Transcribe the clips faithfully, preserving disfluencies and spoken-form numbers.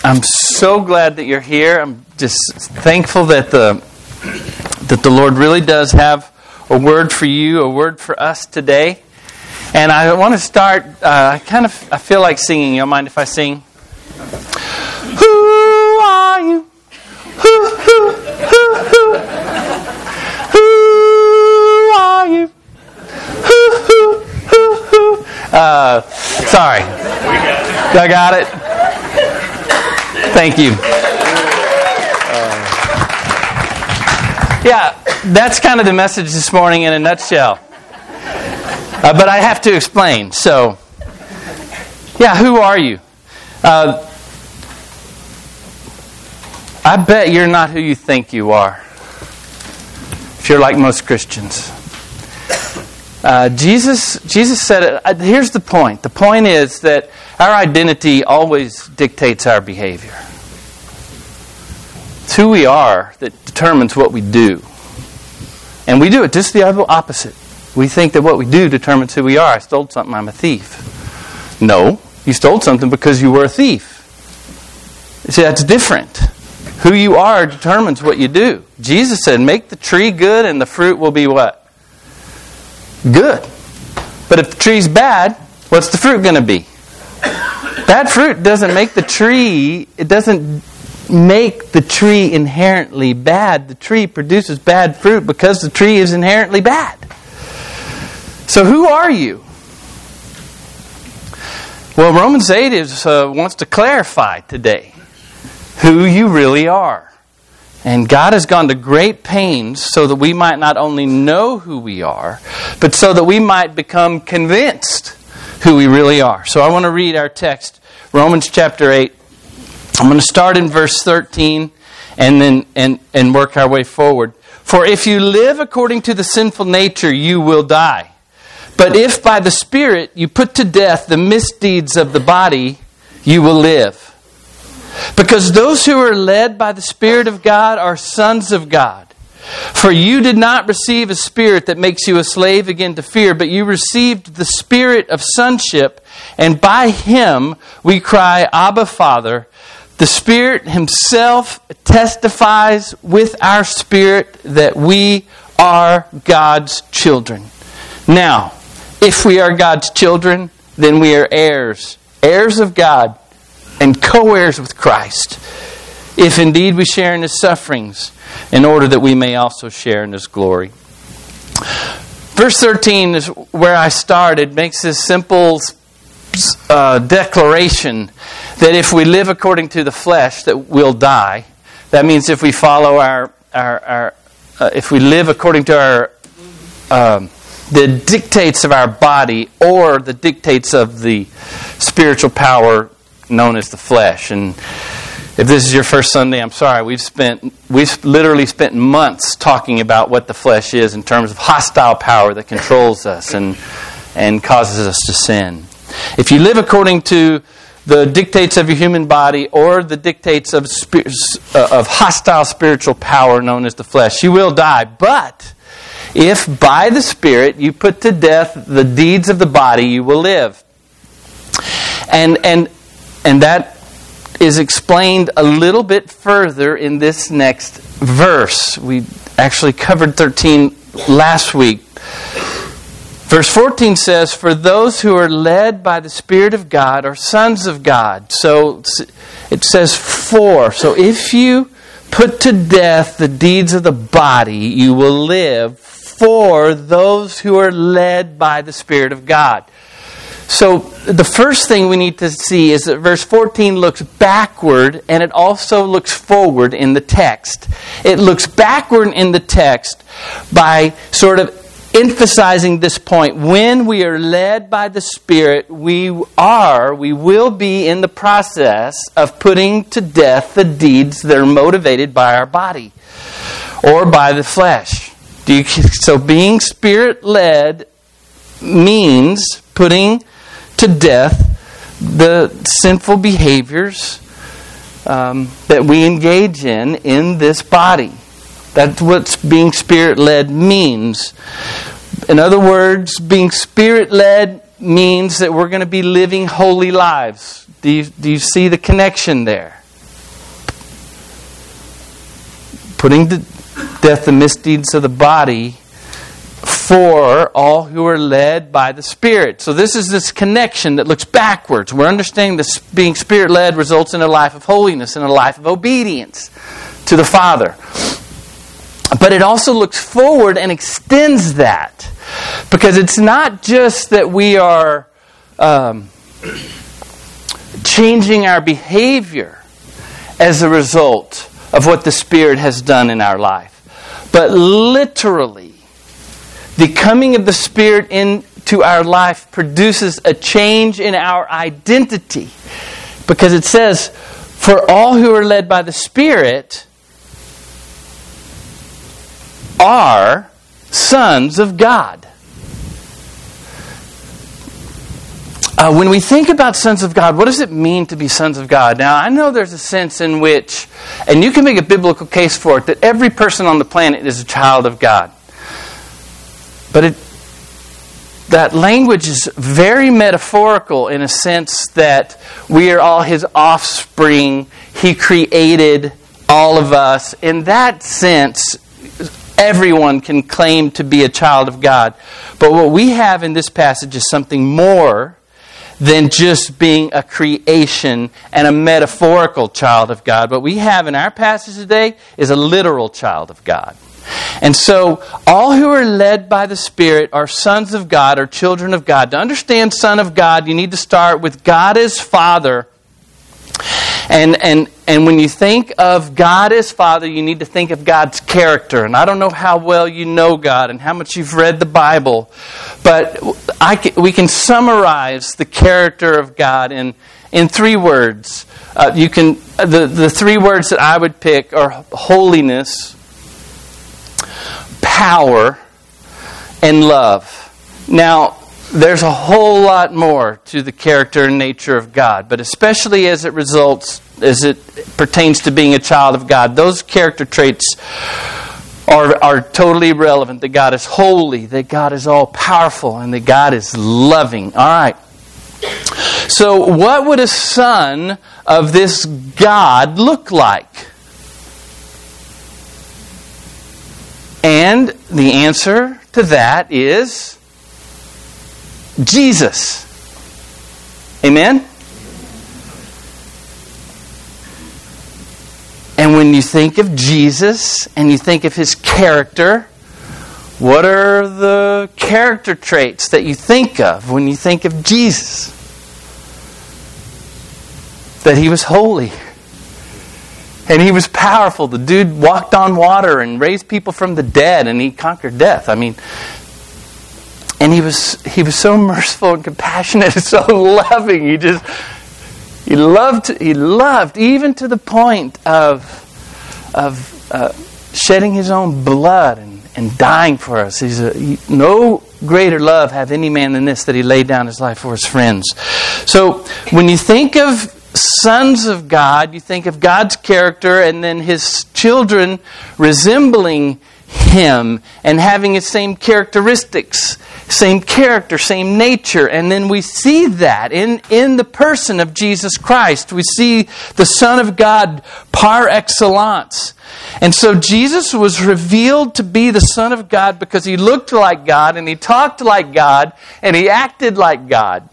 I'm so glad that you're here. I'm just thankful that the that the Lord really does have a word for you, a word for us today. And I want to start. Uh, I kind of I feel like singing. You don't mind if I sing? Who are you? Who who who who? Who are you? Who who who who? Uh, sorry, I got it. Thank you. Uh, yeah, that's kind of the message this morning in a nutshell. Uh, but I have to explain. So, yeah, who are you? Uh, I bet you're not who you think you are. If you're like most Christians. Uh, Jesus, Jesus said it. Uh, here's the point. The point is that our identity always dictates our behavior. It's who we are that determines what we do. And we do it just the other opposite. We think that what we do determines who we are. I stole something, I'm a thief. No, you stole something because you were a thief. See, that's different. Who you are determines what you do. Jesus said, make the tree good and the fruit will be what? Good. But if the tree's bad, what's the fruit going to be? Bad fruit doesn't make the tree, it doesn't make the tree inherently bad. The tree produces bad fruit because the tree is inherently bad. So who are you? Well, Romans eight is, uh, wants to clarify today who you really are. And God has gone to great pains so that we might not only know who we are, but so that we might become convinced who we really are. So I want to read our text, Romans chapter eight. I'm going to start in verse thirteen and then and, and work our way forward. For if you live according to the sinful nature, you will die. But if by the Spirit you put to death the misdeeds of the body, you will live. Because those who are led by the Spirit of God are sons of God. For you did not receive a spirit that makes you a slave again to fear, but you received the Spirit of sonship, and by Him we cry, Abba, Father. The Spirit Himself testifies with our spirit that we are God's children. Now, if we are God's children, then we are heirs, heirs of God, and co-heirs with Christ, if indeed we share in His sufferings, in order that we may also share in His glory. Verse thirteen is where I started, makes this simple uh, declaration that if we live according to the flesh, that we'll die. That means if we follow our, our, our uh, if we live according to our um, the dictates of our body or the dictates of the spiritual power known as the flesh. And if this is your first Sunday, I'm sorry. We've spent we've literally spent months talking about what the flesh is in terms of hostile power that controls us and and causes us to sin. If you live according to the dictates of your human body or the dictates of spirit, uh, of hostile spiritual power known as the flesh, you will die. But if by the Spirit you put to death the deeds of the body, you will live. And and And that is explained a little bit further in this next verse. We actually covered thirteen last week. Verse fourteen says, for those who are led by the Spirit of God are sons of God. So it says for. So if you put to death the deeds of the body, you will live for those who are led by the Spirit of God. So the first thing we need to see is that verse fourteen looks backward and it also looks forward in the text. It looks backward in the text by sort of emphasizing this point. When we are led by the Spirit, we are, we will be in the process of putting to death the deeds that are motivated by our body or by the flesh. Do you, so being Spirit-led means putting to death the sinful behaviors um, that we engage in in this body. That's what being Spirit-led means. In other words, being Spirit-led means that we're going to be living holy lives. Do you, do you see the connection there? putting to death the misdeeds of the body for all who are led by the Spirit. So this is this connection that looks backwards. We're understanding that being Spirit-led results in a life of holiness and a life of obedience to the Father. But it also looks forward and extends that. Because it's not just that we are um, changing our behavior as a result of what the Spirit has done in our life, but literally, the coming of the Spirit into our life produces a change in our identity. Because it says, for all who are led by the Spirit are sons of God. Uh, when we think about sons of God, what does it mean to be sons of God? Now, I know there's a sense in which, and you can make a biblical case for it, that every person on the planet is a child of God. But it, that language is very metaphorical in a sense that we are all His offspring. He created all of us. In that sense, everyone can claim to be a child of God. But what we have in this passage is something more than just being a creation and a metaphorical child of God. What we have in our passage today is a literal child of God. And so, all who are led by the Spirit are sons of God, or children of God. To understand Son of God, you need to start with God as Father. And and and when you think of God as Father, you need to think of God's character. And I don't know how well you know God and how much you've read the Bible, but I can, we can summarize the character of God in in three words. Uh, you can the the three words that I would pick are holiness, power, and love. Now, there's a whole lot more to the character and nature of God, but especially as it results, as it pertains to being a child of God, those character traits are, are totally relevant. That God is holy, that God is all-powerful, and that God is loving. All right. So, what would a son of this God look like? And the answer to that is Jesus. Amen? And when you think of Jesus and you think of His character, what are the character traits that you think of when you think of Jesus? That He was holy. And He was powerful. The dude walked on water and raised people from the dead, and He conquered death. I mean, and He was He was so merciful and compassionate and so loving. He just He loved He loved even to the point of of uh, shedding His own blood and, and dying for us. He's a, he, no greater love have any man than this, that He laid down His life for His friends. So when you think of sons of God, you think of God's character and then His children resembling Him and having His same characteristics, same character, same nature. And then we see that in, in the person of Jesus Christ. We see the Son of God par excellence. And so Jesus was revealed to be the Son of God because He looked like God and He talked like God and He acted like God.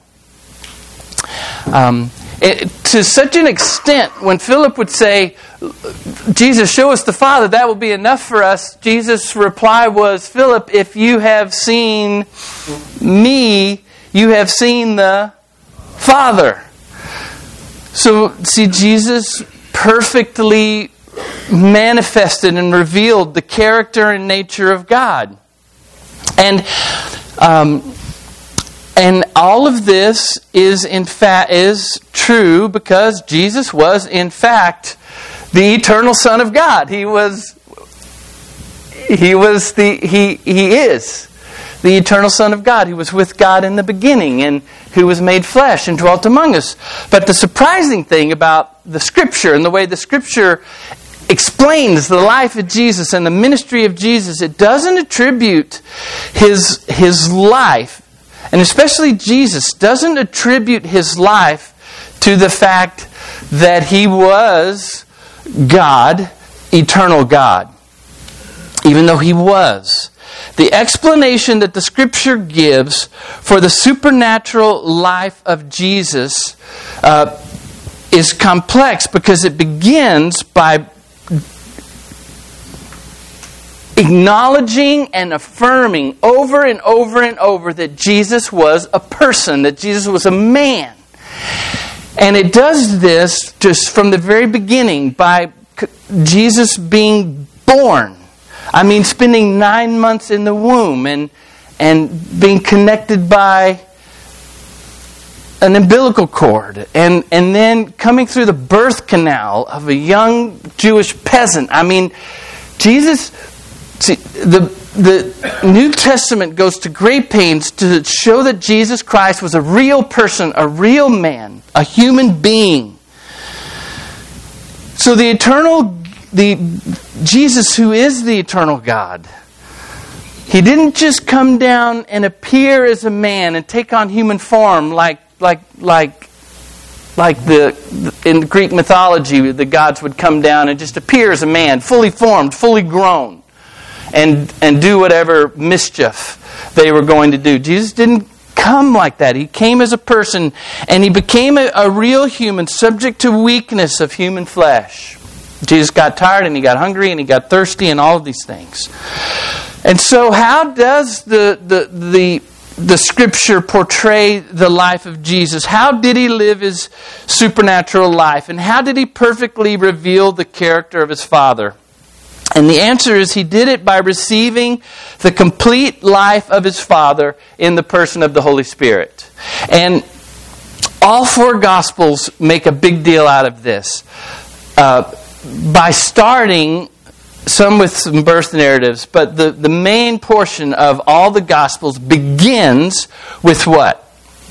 Um, It, to such an extent, when Philip would say, Jesus, show us the Father, that will be enough for us. Jesus' reply was, Philip, if you have seen me, you have seen the Father. So, see, Jesus perfectly manifested and revealed the character and nature of God. And um And all of this is in fact is true because Jesus was in fact the eternal Son of God. He was He was the He He is the eternal Son of God. He was with God in the beginning and who was made flesh and dwelt among us. But the surprising thing about the Scripture and the way the Scripture explains the life of Jesus and the ministry of Jesus, it doesn't attribute His His life, and especially Jesus, doesn't attribute His life to the fact that He was God, eternal God. even though he was. The explanation that the Scripture gives for the supernatural life of Jesus uh, is complex because it begins by acknowledging and affirming over and over and over that Jesus was a person, that Jesus was a man. And it does this just from the very beginning by Jesus being born. I mean, spending nine months in the womb and and being connected by an umbilical cord, and and then coming through the birth canal of a young Jewish peasant. I mean, Jesus. See, the the New Testament goes to great pains to show that Jesus Christ was a real person, a real man, a human being. So the eternal, the Jesus who is the eternal God, He didn't just come down and appear as a man and take on human form like like like like the in Greek mythology the gods would come down and just appear as a man, fully formed, fully grown. And and do whatever mischief they were going to do. Jesus didn't come like that. He came as a person, and He became a, a real human, subject to weakness of human flesh. Jesus got tired, and He got hungry, and He got thirsty, and all of these things. And so how does the the the, the Scripture portray the life of Jesus? How did He live His supernatural life? And how did He perfectly reveal the character of His Father? And the answer is He did it by receiving the complete life of His Father in the person of the Holy Spirit. And all four Gospels make a big deal out of this. Uh, by starting, some with some birth narratives, but the, the main portion of all the Gospels begins with what?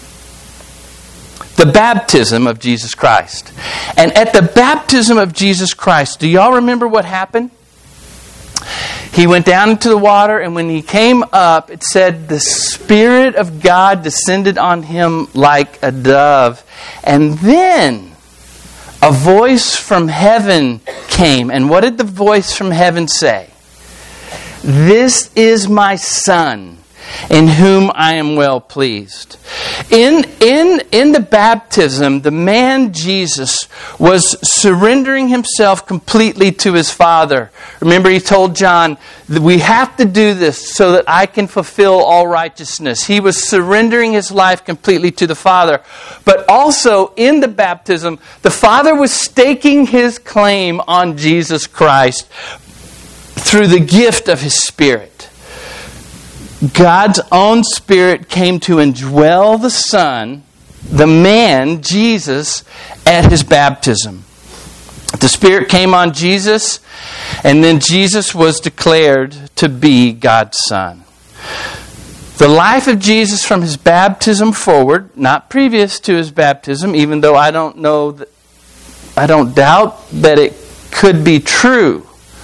The baptism of Jesus Christ. And at the baptism of Jesus Christ, do y'all remember what happened? He went down into the water, and when He came up, it said the Spirit of God descended on Him like a dove. And then a voice from heaven came. And what did the voice from heaven say? This is my Son, in whom I am well pleased. In, in, in the baptism, the man Jesus was surrendering Himself completely to His Father. Remember, He told John, that we have to do this so that I can fulfill all righteousness. He was surrendering His life completely to the Father. But also, in the baptism, the Father was staking His claim on Jesus Christ through the gift of His Spirit. God's own Spirit came to indwell the Son, the man, Jesus, at His baptism. The Spirit came on Jesus, and then Jesus was declared to be God's Son. The life of Jesus from His baptism forward, not previous to His baptism, even though I don't know, that, I don't doubt that it could be true,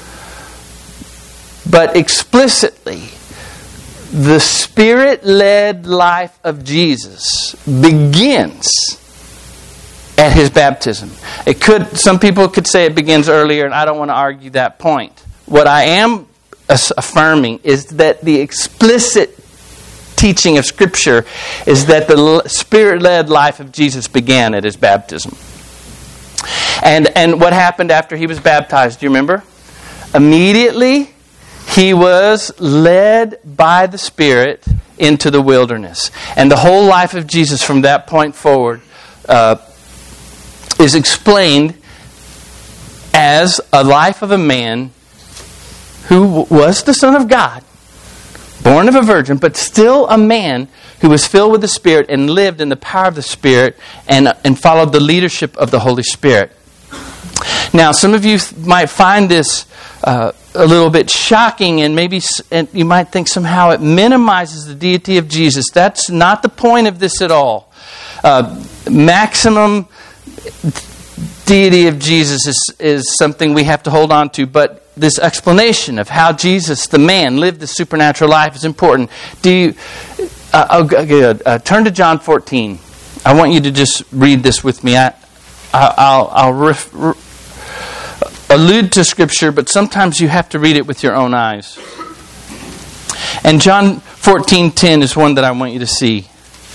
but explicitly, the Spirit-led life of Jesus begins at His baptism. It could, some people could say it begins earlier, and I don't want to argue that point. What I am affirming is that the explicit teaching of Scripture is that the Spirit-led life of Jesus began at His baptism. And and what happened after He was baptized? Do you remember? Immediately, He was led by the Spirit into the wilderness. And the whole life of Jesus from that point forward uh, is explained as a life of a man who was the Son of God, born of a virgin, but still a man who was filled with the Spirit and lived in the power of the Spirit and, and followed the leadership of the Holy Spirit. Now, some of you might find this uh, a little bit shocking, and maybe and you might think somehow it minimizes the deity of Jesus. That's not the point of this at all. Uh, maximum deity of Jesus is, is something we have to hold on to, but this explanation of how Jesus, the man, lived the supernatural life is important. Do you? Uh, oh, good. Uh, turn to John fourteen. I want you to just read this with me. I, I, I'll, I'll ref, allude to Scripture, but sometimes you have to read it with your own eyes. And John fourteen ten is one that I want you to see.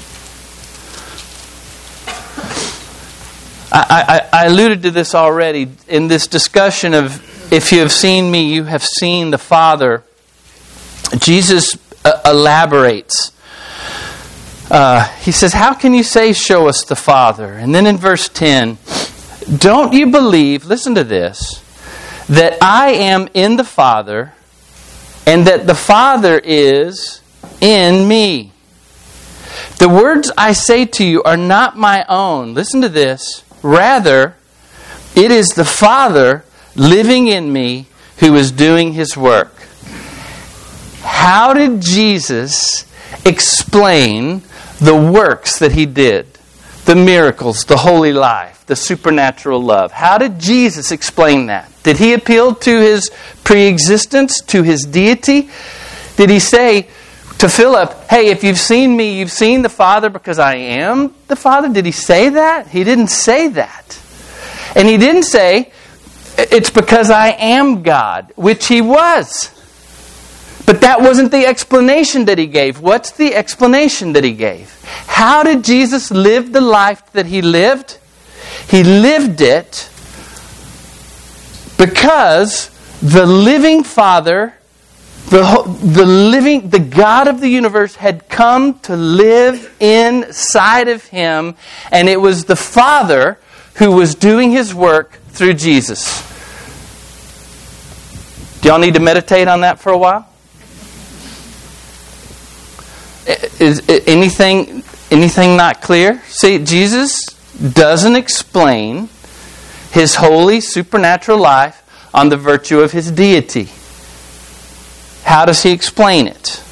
I, I, I alluded to this already in this discussion of, if you have seen me, you have seen the Father. Jesus uh, elaborates. Uh, he says, how can you say, show us the Father? And then in verse ten, don't you believe, listen to this, that I am in the Father, and that the Father is in me? The words I say to you are not my own. Listen to this. Rather, it is the Father living in me who is doing His work. How did Jesus explain the works that He did? The miracles, the holy life, the supernatural love. How did Jesus explain that? Did He appeal to His pre-existence, to His deity? Did He say to Philip, hey, if you've seen me, you've seen the Father because I am the Father? Did He say that? He didn't say that. And He didn't say, it's because I am God, which He was. But that wasn't the explanation that He gave. What's the explanation that He gave? How did Jesus live the life that He lived? He lived it because the living Father, the, the living, the God of the universe had come to live inside of Him, and it was the Father who was doing His work through Jesus. Do y'all need to meditate on that for a while? Is anything anything not clear? See, Jesus doesn't explain His holy supernatural life on the virtue of His deity. How does He explain it?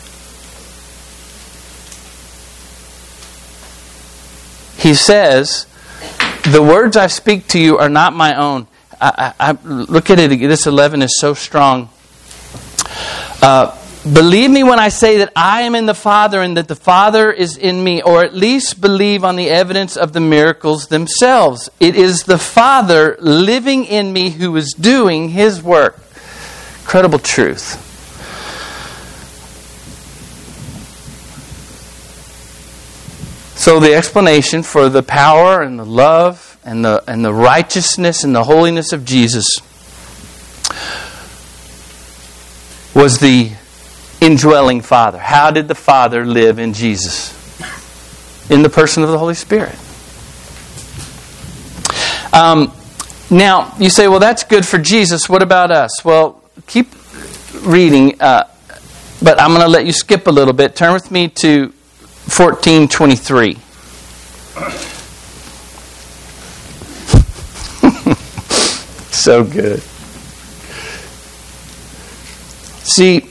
He says, the words I speak to you are not my own. I, I, I look at it, this eleven is so strong. Uh, Believe me when I say that I am in the Father and that the Father is in me, or at least believe on the evidence of the miracles themselves. It is the Father living in me who is doing His work. Incredible truth. So the explanation for the power and the love and the and the righteousness and the holiness of Jesus was the indwelling Father. How did the Father live in Jesus? In the person of the Holy Spirit. Um, now, you say, well, that's good for Jesus. What about us? Well, keep reading, uh, but I'm going to let you skip a little bit. Turn with me to fourteen twenty-three. So good. See,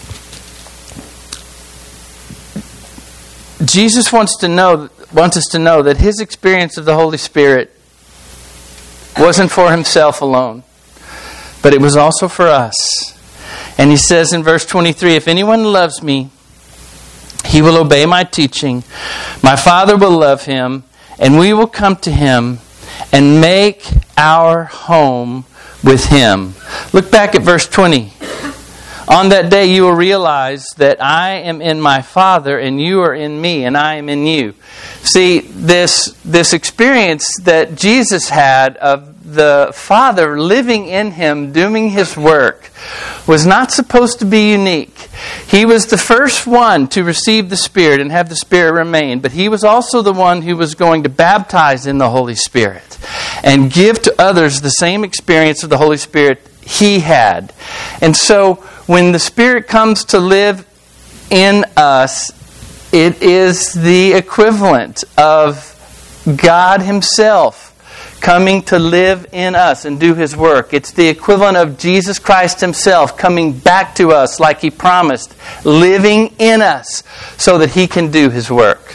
Jesus wants to know, wants us to know that His experience of the Holy Spirit wasn't for Himself alone, but it was also for us. And He says in verse twenty-three, if anyone loves me, he will obey my teaching. My Father will love him, and we will come to him and make our home with him. Look back at verse twenty. On that day you will realize that I am in my Father and you are in me and I am in you. See, this, this experience that Jesus had of the Father living in Him, doing His work, was not supposed to be unique. He was the first one to receive the Spirit and have the Spirit remain, but He was also the one who was going to baptize in the Holy Spirit and give to others the same experience of the Holy Spirit He had. And so, when the Spirit comes to live in us, it is the equivalent of God Himself coming to live in us and do His work. It's the equivalent of Jesus Christ Himself coming back to us like He promised, living in us so that He can do His work.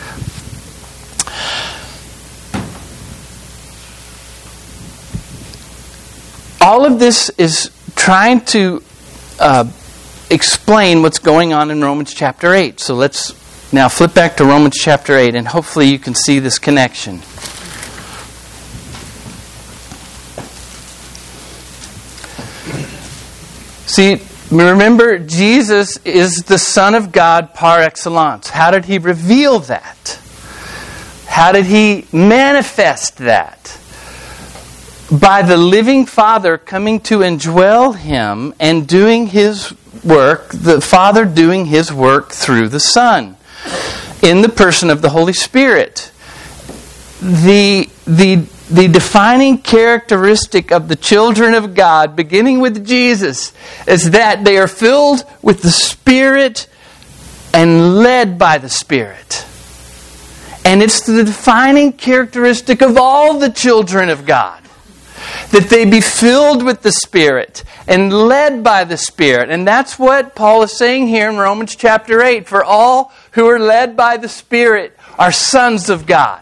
All of this is trying to uh, explain what's going on in Romans chapter eight. So let's now flip back to Romans chapter eight, and hopefully you can see this connection. See, remember, Jesus is the Son of God par excellence. How did He reveal that? How did He manifest that? By the living Father coming to indwell Him and doing His work, the Father doing His work through the Son, in the person of the Holy Spirit. The, the, the defining characteristic of the children of God, beginning with Jesus, is that they are filled with the Spirit and led by the Spirit. And it's the defining characteristic of all the children of God, that they be filled with the Spirit and led by the Spirit. And that's what Paul is saying here in Romans chapter eight. For all who are led by the Spirit are sons of God.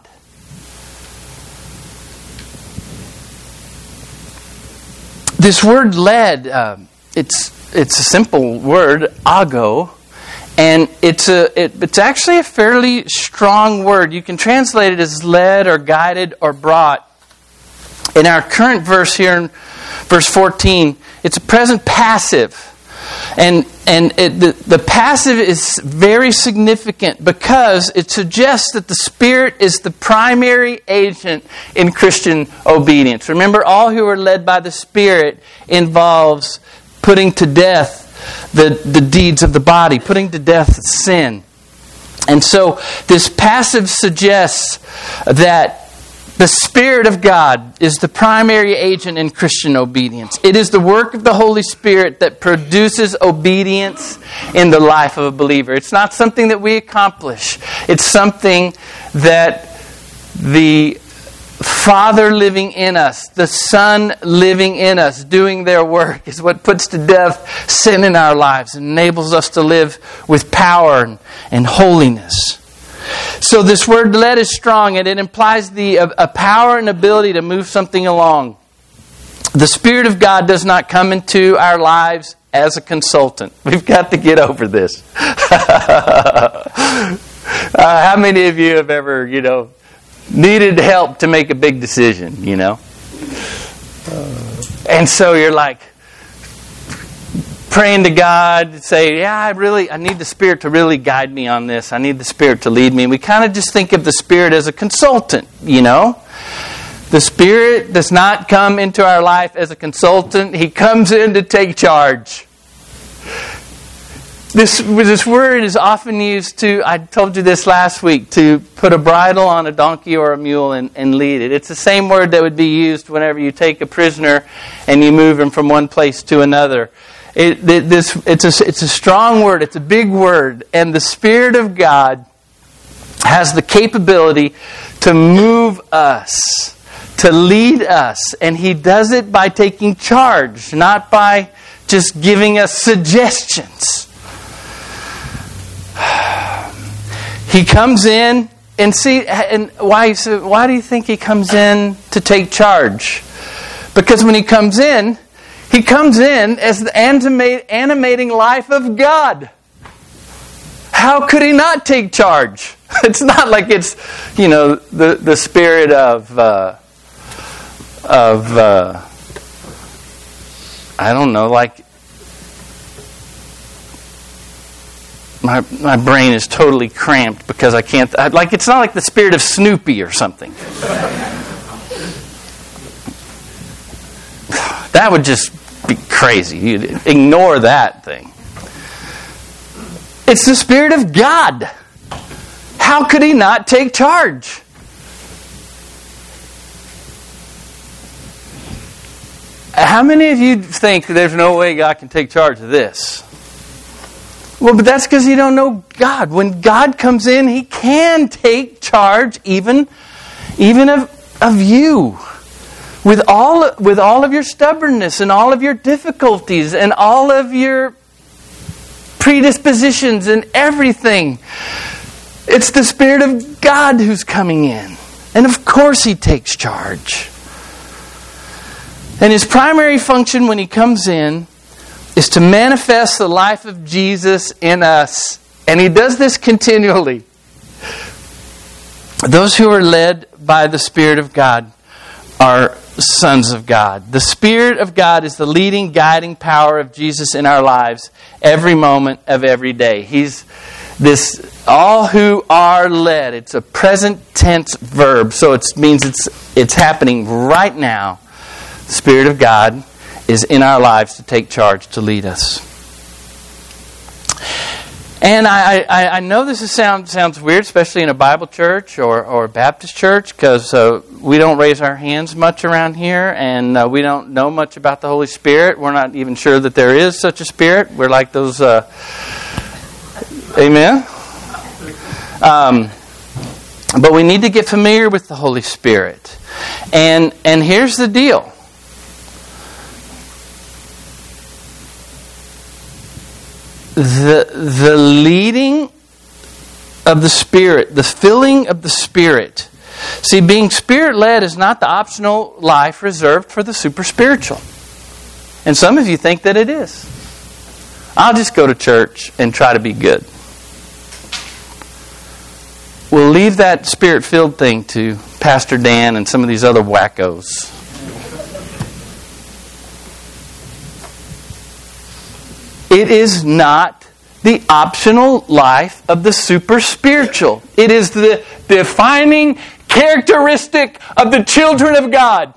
This word led, uh, it's it's a simple word, ago, and it's a it, it's actually a fairly strong word. You can translate it as led or guided or brought. In our current verse here in verse fourteen, it's a present passive. And and it, the, the passive is very significant because it suggests that the Spirit is the primary agent in Christian obedience. Remember, all who are led by the Spirit involves putting to death the, the deeds of the body, putting to death sin. And so this passive suggests that the Spirit of God is the primary agent in Christian obedience. It is the work of the Holy Spirit that produces obedience in the life of a believer. It's not something that we accomplish. It's something that the Father living in us, the Son living in us, doing their work, is what puts to death sin in our lives and enables us to live with power and, and holiness. So this word led is strong, and it implies the a, a power and ability to move something along. The Spirit of God does not come into our lives as a consultant. We've got to get over this. uh, how many of you have ever, you know, needed help to make a big decision, you know? Uh, and so you're like, praying to God, say, yeah, I really, I need the Spirit to really guide me on this. I need the Spirit to lead me. And we kind of just think of the Spirit as a consultant, you know. The Spirit does not come into our life as a consultant. He comes in to take charge. This, this word is often used to, I told you this last week, to put a bridle on a donkey or a mule and, and lead it. It's the same word that would be used whenever you take a prisoner and you move him from one place to another. It, it, this, it's, a, it's a strong word. It's a big word. And the Spirit of God has the capability to move us, to lead us. And He does it by taking charge, not by just giving us suggestions. He comes in and see, and why, so why do you think He comes in to take charge? Because when He comes in, He comes in as the animate, animating life of God. How could He not take charge? It's not like it's, you know, the, the spirit of, uh, of uh, I don't know, like, my my brain is totally cramped because I can't, I, like, it's not like the spirit of Snoopy or something. That would just be crazy. You'd ignore that thing. It's the Spirit of God. How could He not take charge? How many of you think there's no way God can take charge of this? Well, but that's because you don't know God. When God comes in, He can take charge even, even of, of you. With all, with all of your stubbornness and all of your difficulties and all of your predispositions and everything. It's the Spirit of God who's coming in. And of course He takes charge. And His primary function when He comes in is to manifest the life of Jesus in us. And He does this continually. Those who are led by the Spirit of God are sons of God. The Spirit of God is the leading, guiding power of Jesus in our lives every moment of every day. He's this, all who are led. It's a present tense verb, so it means it's it's happening right now. The Spirit of God is in our lives to take charge, to lead us. And I, I, I know this is sound, sounds weird, especially in a Bible church or, or a Baptist church, because uh, we don't raise our hands much around here, and uh, we don't know much about the Holy Spirit. We're not even sure that there is such a Spirit. We're like those... Uh, amen? Um, but we need to get familiar with the Holy Spirit. And and here's the deal. The, the leading of the Spirit, the filling of the Spirit. See, being Spirit-led is not the optional life reserved for the super spiritual. And some of you think that it is. I'll just go to church and try to be good. We'll leave that Spirit-filled thing to Pastor Dan and some of these other wackos. It is not the optional life of the super spiritual. It is the defining characteristic of the children of God.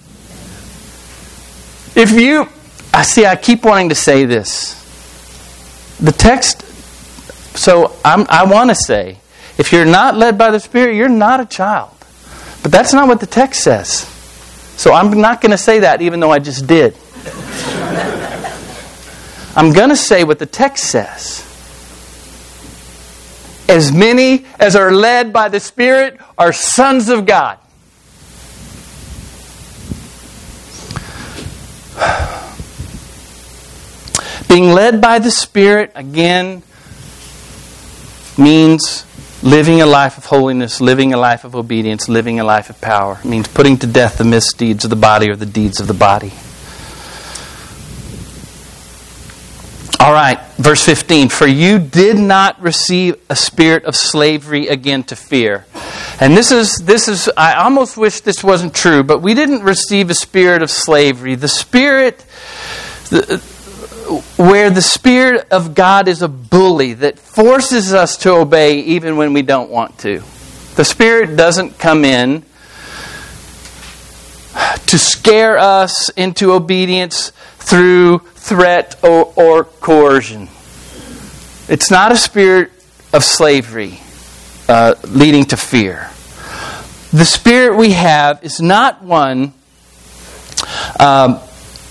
If you, I see, I keep wanting to say this. The text, so I'm, I want to say, if you're not led by the Spirit, you're not a child. But that's not what the text says. So I'm not going to say that, even though I just did. I'm going to say what the text says. As many as are led by the Spirit are sons of God. Being led by the Spirit, again, means living a life of holiness, living a life of obedience, living a life of power. It means putting to death the misdeeds of the body or the deeds of the body. All right, verse fifteen. For you did not receive a spirit of slavery again to fear. And this is, this is, I almost wish this wasn't true, but we didn't receive a spirit of slavery. The Spirit, the, where the Spirit of God is a bully that forces us to obey even when we don't want to. The Spirit doesn't come in to scare us into obedience through threat or, or coercion. It's not a spirit of slavery uh, leading to fear. The spirit we have is not one um,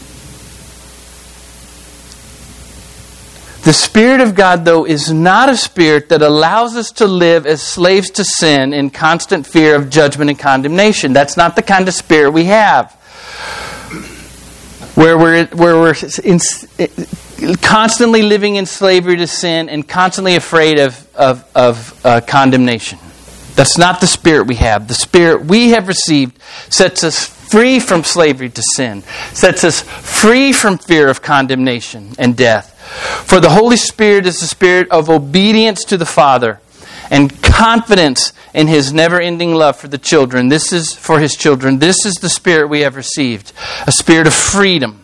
the Spirit of God, though, is not a spirit that allows us to live as slaves to sin in constant fear of judgment and condemnation. That's not the kind of spirit we have. Where we're where we're in, constantly living in slavery to sin and constantly afraid of of, of uh, condemnation. That's not the spirit we have. The Spirit we have received sets us free from slavery to sin, sets us free from fear of condemnation and death. For the Holy Spirit is the spirit of obedience to the Father and confidence in His never-ending love for the children. This is for His children. This is the Spirit we have received, a spirit of freedom.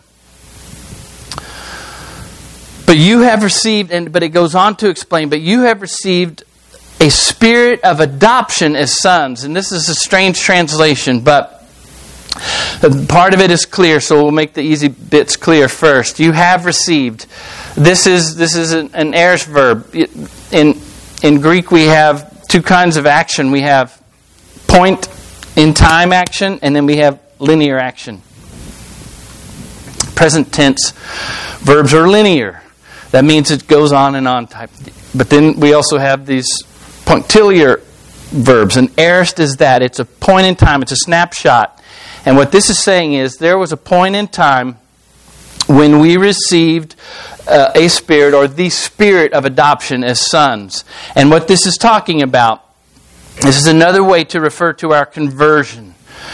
But you have received, and but it goes on to explain, but you have received a spirit of adoption as sons. And this is a strange translation, but part of it is clear, so we'll make the easy bits clear first. You have received. This is this is an, an aorist verb. In in Greek, we have two kinds of action. We have point in time action, and then we have linear action. Present tense verbs are linear. That means it goes on and on type. But then we also have these punctiliar verbs. And aorist is that. It's a point in time. It's a snapshot. And what this is saying is there was a point in time when we received uh, a spirit or the spirit of adoption as sons. And what this is talking about, this is another way to refer to our conversion.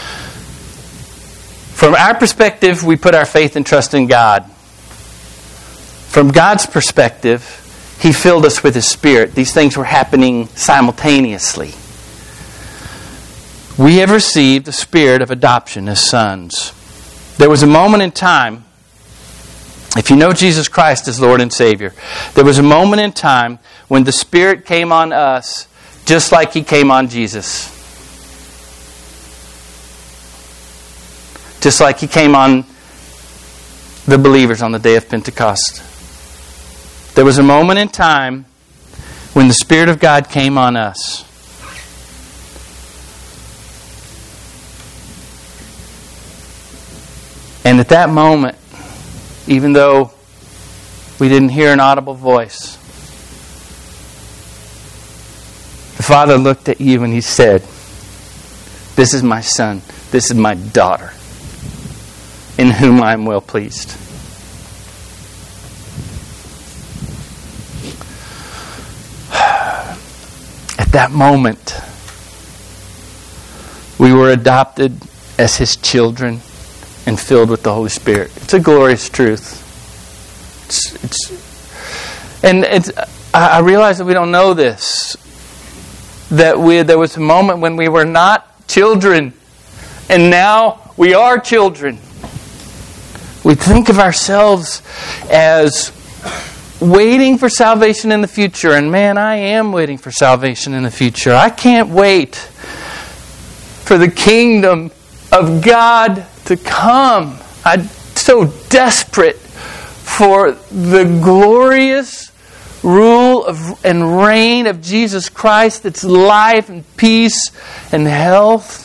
From our perspective, we put our faith and trust in God. From God's perspective, He filled us with His Spirit. These things were happening simultaneously. we have received the spirit of adoption as sons. There was a moment in time, if you know Jesus Christ as Lord and Savior, there was a moment in time when the Spirit came on us just like He came on Jesus. Just like He came on the believers on the day of Pentecost. There was a moment in time when the Spirit of God came on us. And at that moment, even though we didn't hear an audible voice, the Father looked at you and He said, "This is my son, this is my daughter, in whom I am well pleased." At that moment, we were adopted as His children and filled with the Holy Spirit. It's a glorious truth. It's, it's, and it's, I realize that we don't know this. That we there was a moment when we were not children, and now we are children. We think of ourselves as waiting for salvation in the future, and man, I am waiting for salvation in the future. I can't wait for the kingdom of God to come. I'm so desperate for the glorious rule of and reign of Jesus Christ. It's life and peace and health.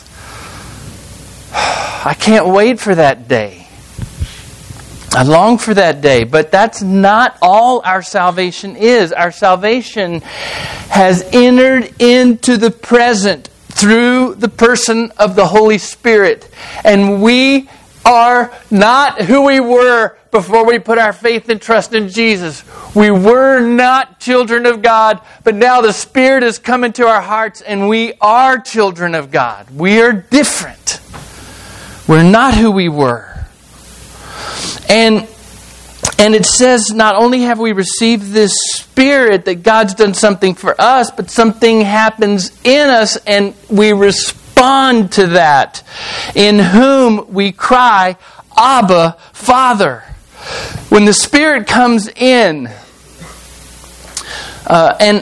I can't wait for that day. I long for that day, but that's not all our salvation is. Our salvation has entered into the present through the person of the Holy Spirit. And we are not who we were before we put our faith and trust in Jesus. We were not children of God, but now the Spirit has come into our hearts and we are children of God. We are different. We're not who we were. And And it says not only have we received this Spirit, that God's done something for us, but something happens in us and we respond to that. In whom we cry, Abba, Father. When the Spirit comes in, uh, and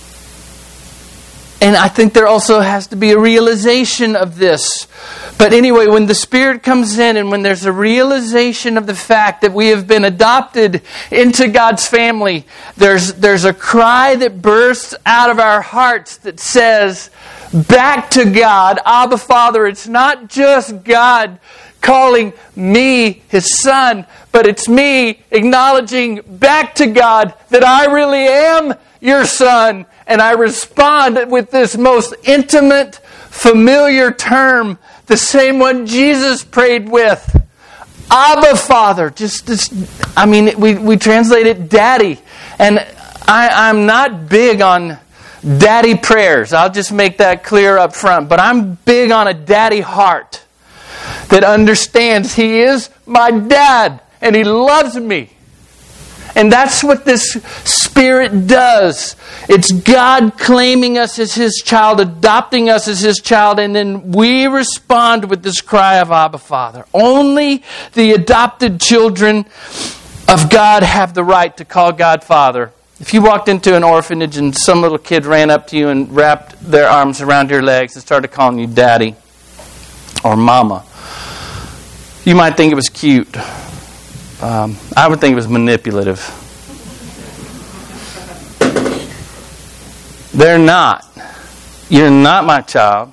and I think there also has to be a realization of this. But anyway, when the Spirit comes in and when there's a realization of the fact that we have been adopted into God's family, there's there's a cry that bursts out of our hearts that says, back to God, Abba, Father. It's not just God calling me His son, but it's me acknowledging back to God that I really am your son. And I respond with this most intimate, familiar term, the same one Jesus prayed with. Abba, Father. Just, just I mean, we, we translate it daddy. And I, I'm not big on daddy prayers. I'll just make that clear up front. But I'm big on a daddy heart that understands He is my dad and He loves me. And that's what this Spirit does. It's God claiming us as His child, adopting us as His child, and then we respond with this cry of Abba, Father. Only the adopted children of God have the right to call God Father. If you walked into an orphanage and some little kid ran up to you and wrapped their arms around your legs and started calling you Daddy or Mama, you might think it was cute. Um, I would think it was manipulative. They're not. You're not my child.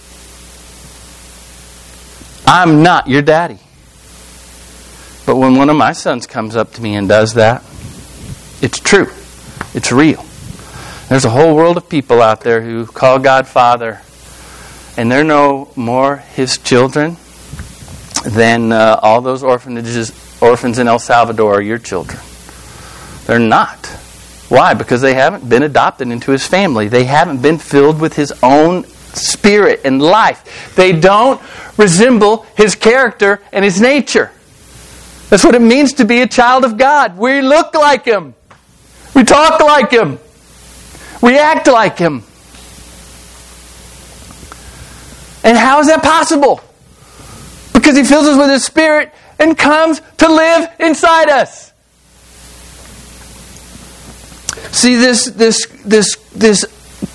I'm not your daddy. But when one of my sons comes up to me and does that, it's true. It's real. There's a whole world of people out there who call God Father, and they're no more His children than uh, all those orphanages, orphans in El Salvador are your children. They're not. Why? Because they haven't been adopted into His family. They haven't been filled with His own Spirit and life. They don't resemble His character and His nature. That's what it means to be a child of God. We look like Him. We talk like Him. We act like Him. And how is that possible? Because He fills us with His Spirit and comes to live inside us. See, this this this this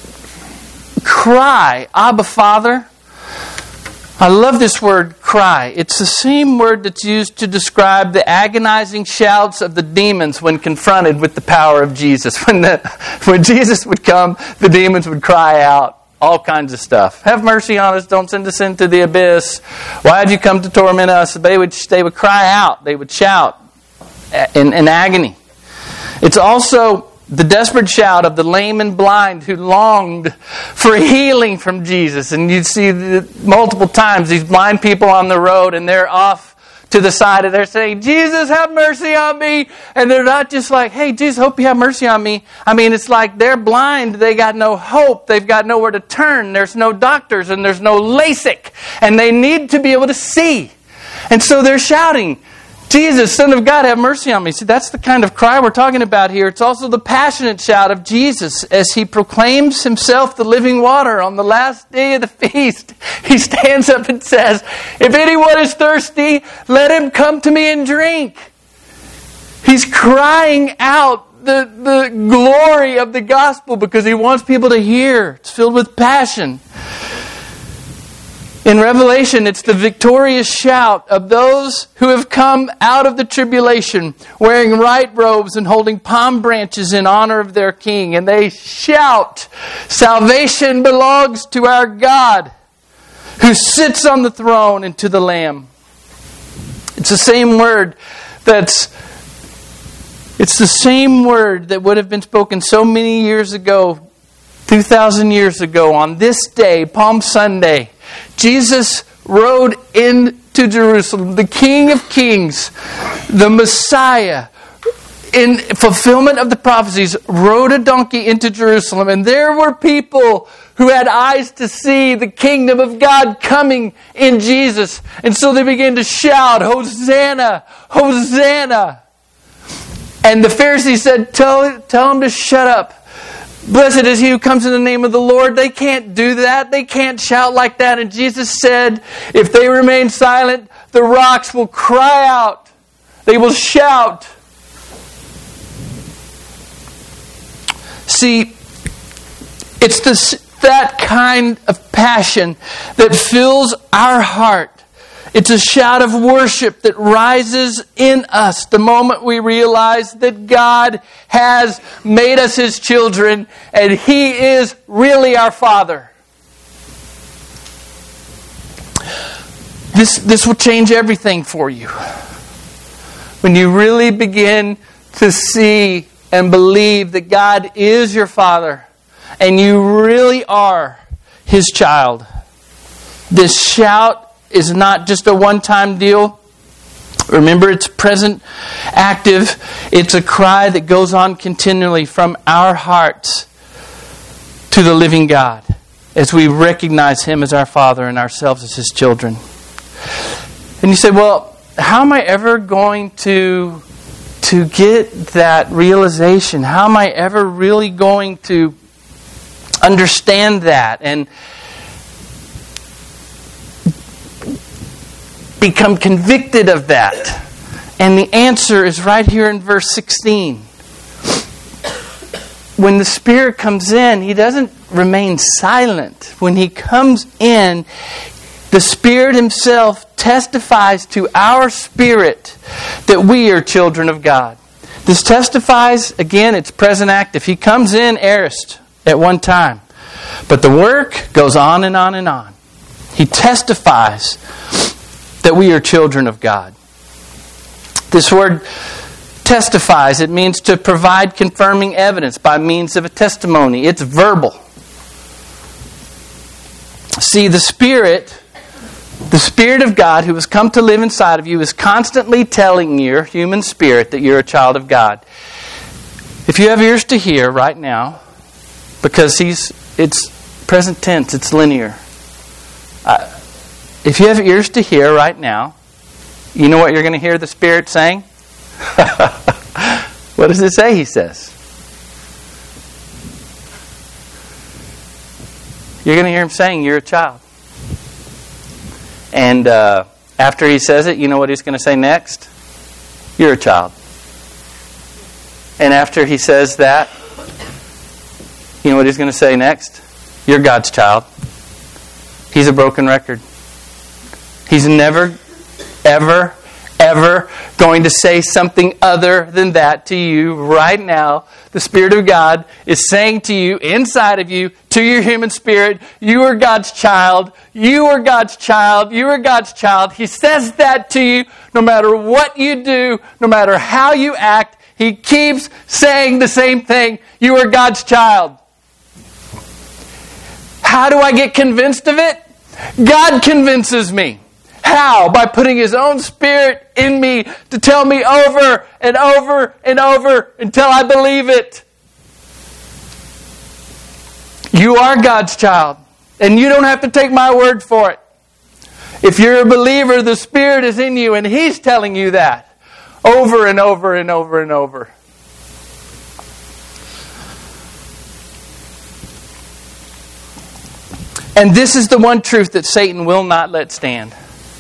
cry, Abba, Father. I love this word, cry. It's the same word that's used to describe the agonizing shouts of the demons when confronted with the power of Jesus. When the when Jesus would come, the demons would cry out all kinds of stuff. Have mercy on us. Don't send us into the abyss. Why have you come to torment us? They would they would cry out. They would shout in, in agony. It's also the desperate shout of the lame and blind who longed for healing from Jesus. And you'd see the, multiple times these blind people on the road, and they're off to the side, and they're saying, Jesus, have mercy on me. And they're not just like, hey, Jesus, hope you have mercy on me. I mean, it's like they're blind. They got no hope. They've got nowhere to turn. There's no doctors, and there's no LASIK. And they need to be able to see. And so they're shouting, Jesus, Son of God, have mercy on me. See, that's the kind of cry we're talking about here. It's also the passionate shout of Jesus as He proclaims Himself the living water on the last day of the feast. He stands up and says, if anyone is thirsty, let him come to me and drink. He's crying out the, the glory of the gospel because He wants people to hear. It's filled with passion. In Revelation, it's the victorious shout of those who have come out of the tribulation, wearing white robes and holding palm branches in honor of their King. And they shout, salvation belongs to our God, who sits on the throne and to the Lamb. It's the same word that's, it's the same word that would have been spoken so many years ago, two thousand years ago, on this day, Palm Sunday. Jesus rode into Jerusalem, the King of Kings, the Messiah, in fulfillment of the prophecies, rode a donkey into Jerusalem. And there were people who had eyes to see the kingdom of God coming in Jesus. And so they began to shout, Hosanna, Hosanna. And the Pharisees said, tell, tell him to shut up. Blessed is he who comes in the name of the Lord. They can't do that. They can't shout like that. And Jesus said, if they remain silent, the rocks will cry out. They will shout. See, it's this, that kind of passion that fills our heart. It's a shout of worship that rises in us the moment we realize that God has made us His children and He is really our Father. This, this will change everything for you. When you really begin to see and believe that God is your Father and you really are His child. This shout is not just a one-time deal. Remember, it's present, active. It's a cry that goes on continually from our hearts to the living God as we recognize Him as our Father and ourselves as His children. And you say, well, how am I ever going to, to get that realization? How am I ever really going to understand that and become convicted of that? And the answer is right here in verse sixteen. When the Spirit comes in, He doesn't remain silent. When He comes in, the Spirit Himself testifies to our spirit that we are children of God. This testifies, again, it's present active. He comes in aorist at one time. But the work goes on and on and on. He testifies that we are children of God. This word testifies, it means to provide confirming evidence by means of a testimony. It's verbal. See, the Spirit, the Spirit of God who has come to live inside of you is constantly telling your human spirit that you're a child of God. If you have ears to hear right now, because he's it's present tense, it's linear. Uh, If you have ears to hear right now, you know what you're going to hear the Spirit saying? What does it say, He says? You're going to hear Him saying, you're a child. And uh, after he says it, you know what he's going to say next? You're a child. And after he says that, you know what he's going to say next? You're God's child. He's a broken record. He's never, ever, ever going to say something other than that to you right now. The Spirit of God is saying to you, inside of you, to your human spirit, you are God's child. You are God's child. You are God's child. He says that to you no matter what you do, no matter how you act. He keeps saying the same thing. You are God's child. How do I get convinced of it? God convinces me. How? By putting His own Spirit in me to tell me over and over and over until I believe it. You are God's child. And you don't have to take my word for it. If you're a believer, the Spirit is in you and He's telling you that. Over and over and over and over. And this is the one truth that Satan will not let stand.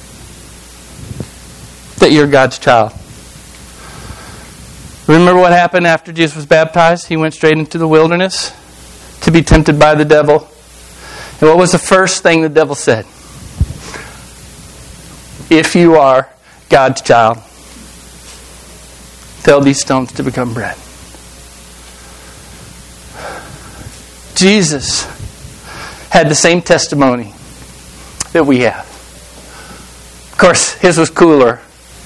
That you're God's child. Remember what happened after Jesus was baptized? He went straight into the wilderness to be tempted by the devil. And what was the first thing the devil said? If you are God's child, tell these stones to become bread. Jesus had the same testimony that we have. Of course, his was cooler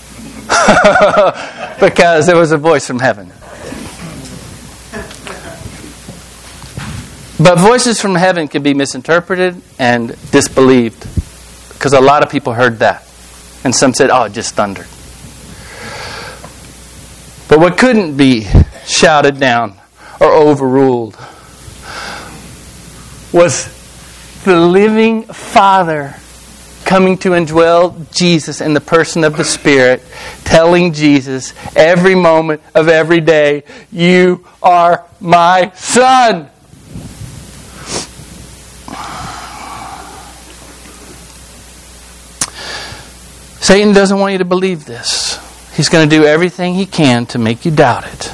because there was a voice from heaven. But voices from heaven can be misinterpreted and disbelieved because a lot of people heard that. And some said, oh, it just thundered. But what couldn't be shouted down or overruled was the living Father coming to indwell Jesus in the person of the Spirit, telling Jesus every moment of every day, you are my son. Satan doesn't want you to believe this. He's going to do everything he can to make you doubt it.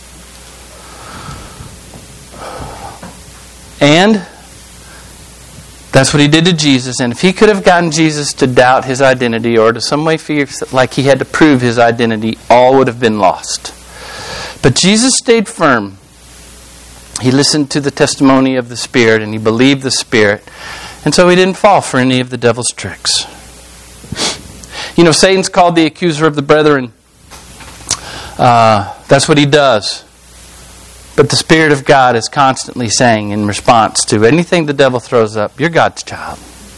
And that's what he did to Jesus. And if he could have gotten Jesus to doubt his identity or to some way feel like he had to prove his identity, all would have been lost. But Jesus stayed firm. He listened to the testimony of the Spirit and he believed the Spirit. And so he didn't fall for any of the devil's tricks. You know, Satan's called the accuser of the brethren. Uh, that's what he does. But the Spirit of God is constantly saying in response to anything the devil throws up, you're God's child.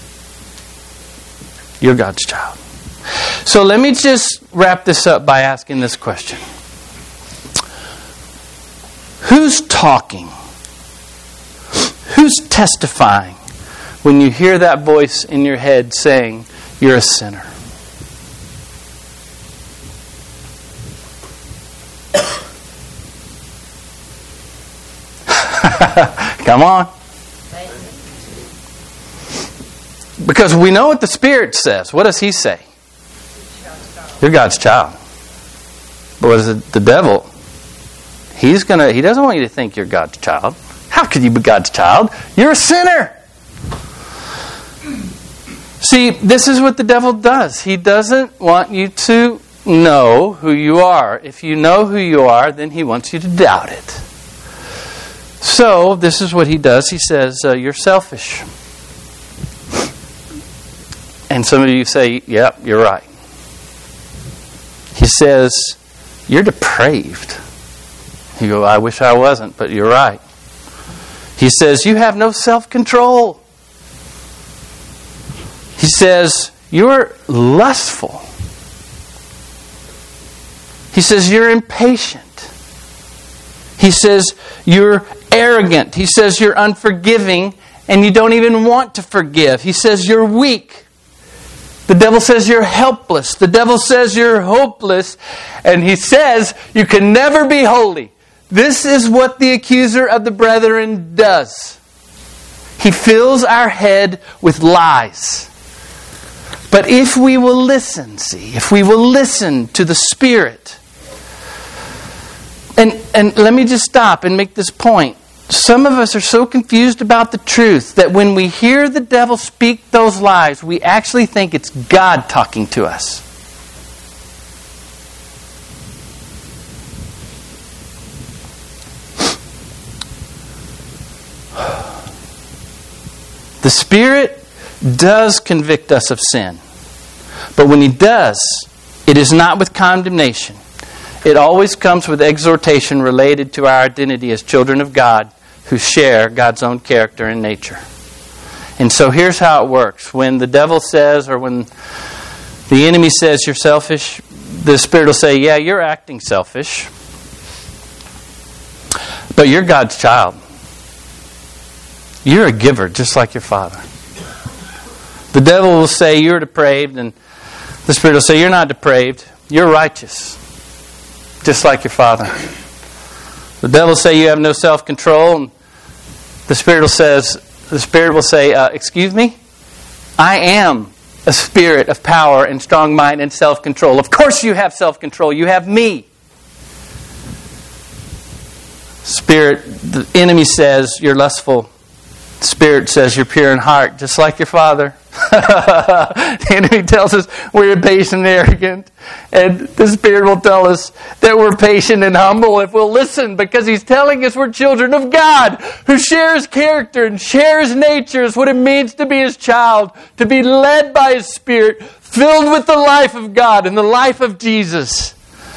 You're God's child. So let me just wrap this up by asking this question. Who's talking? Who's testifying when you hear that voice in your head saying, you're a sinner? Come on. Because we know what the Spirit says. What does He say? You're God's child. But what is it? The devil? He's gonna. He doesn't want you to think you're God's child. How could you be God's child? You're a sinner. See, this is what the devil does. He doesn't want you to know who you are. If you know who you are, then he wants you to doubt it. So, this is what he does. He says, uh, you're selfish. And some of you say, yep, you're right. He says, you're depraved. You go, I wish I wasn't, but you're right. He says, you have no self-control. He says, you're lustful. He says, you're impatient. He says, you're arrogant. He says, you're unforgiving and you don't even want to forgive. He says, you're weak. The devil says you're helpless. The devil says you're hopeless. And he says you can never be holy. This is what the accuser of the brethren does. He fills our head with lies. But if we will listen, see, if we will listen to the Spirit, and, and let me just stop and make this point. Some of us are so confused about the truth that when we hear the devil speak those lies, we actually think it's God talking to us. The Spirit does convict us of sin. But when He does, it is not with condemnation. It always comes with exhortation related to our identity as children of God who share God's own character and nature. And so here's how it works. When the devil says, or when the enemy says you're selfish, the Spirit will say, yeah, you're acting selfish, but you're God's child. You're a giver, just like your Father. The devil will say you're depraved, and the Spirit will say you're not depraved. You're righteous, just like your Father. The devil will say you have no self-control, and the Spirit will says the Spirit will say, uh, "Excuse me, I am a spirit of power and strong mind and self-control. Of course, you have self-control. You have me." Spirit, the enemy says you're lustful. Spirit says you're pure in heart, just like your Father. The enemy tells us we're impatient and arrogant. And the Spirit will tell us that we're patient and humble if we'll listen, because He's telling us we're children of God who share His character and share His nature, is what it means to be His child, to be led by His Spirit, filled with the life of God and the life of Jesus.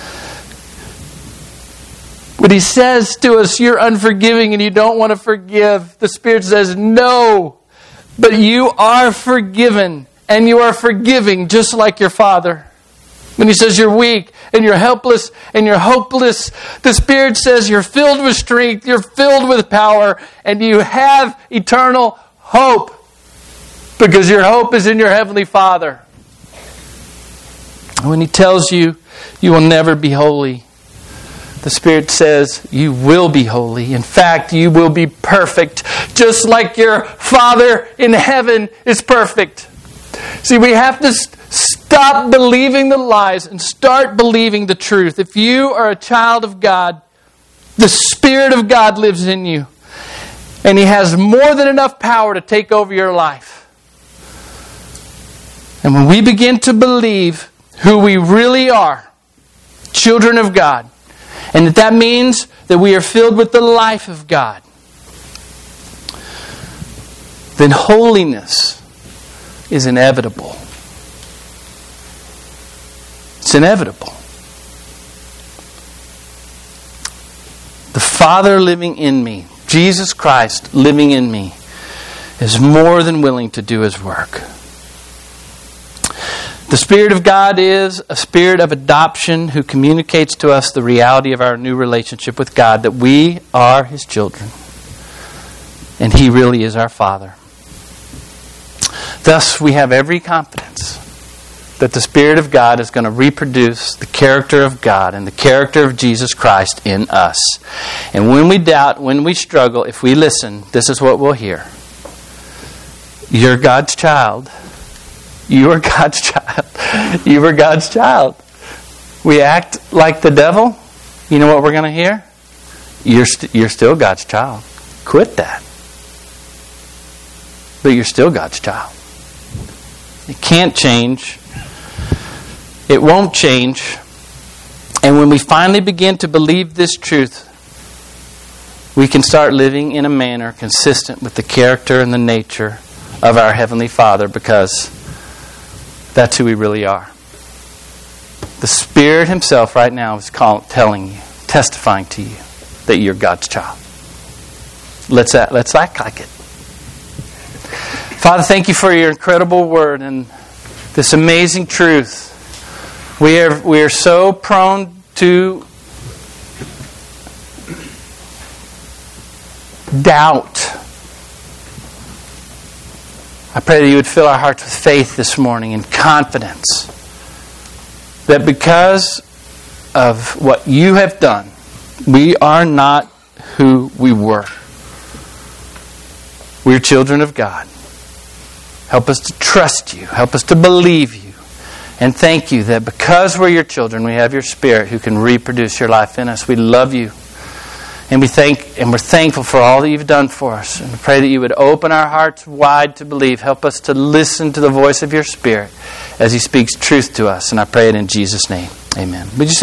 When He says to us, you're unforgiving and you don't want to forgive, the Spirit says, no, but you are forgiven and you are forgiving just like your Father. When He says you're weak and you're helpless and you're hopeless, the Spirit says you're filled with strength, you're filled with power, and you have eternal hope because your hope is in your Heavenly Father. When He tells you you will never be holy, the Spirit says you will be holy. In fact, you will be perfect, just like your Father in heaven is perfect. See, we have to st- stop believing the lies and start believing the truth. If you are a child of God, the Spirit of God lives in you. And He has more than enough power to take over your life. And when we begin to believe who we really are, children of God, and that that means that we are filled with the life of God, then holiness is inevitable. It's inevitable. The Father living in me, Jesus Christ living in me, is more than willing to do His work. The Spirit of God is a spirit of adoption who communicates to us the reality of our new relationship with God, that we are His children, and He really is our Father. Thus, we have every confidence that the Spirit of God is going to reproduce the character of God and the character of Jesus Christ in us. And when we doubt, when we struggle, if we listen, this is what we'll hear. You're God's child. You are God's child. You are God's child. We act like the devil. You know what we're going to hear? You're, st- you're still God's child. Quit that. But you're still God's child. It can't change. It won't change. And when we finally begin to believe this truth, we can start living in a manner consistent with the character and the nature of our Heavenly Father, because that's who we really are. The Spirit Himself right now is call, telling you, testifying to you, that you're God's child. Let's act, let's act like it. Father, thank You for Your incredible Word and this amazing truth. We are, we are so prone to doubt. I pray that You would fill our hearts with faith this morning and confidence that because of what You have done, we are not who we were. We're children of God. Help us to trust you. Help us to believe you. And thank you that because we're your children, we have your Spirit who can reproduce your life in us. We love you. And we thank and we're thankful for all that you've done for us. And we pray that you would open our hearts wide to believe. Help us to listen to the voice of your Spirit as He speaks truth to us. And I pray it in Jesus' name. Amen. Would you stand?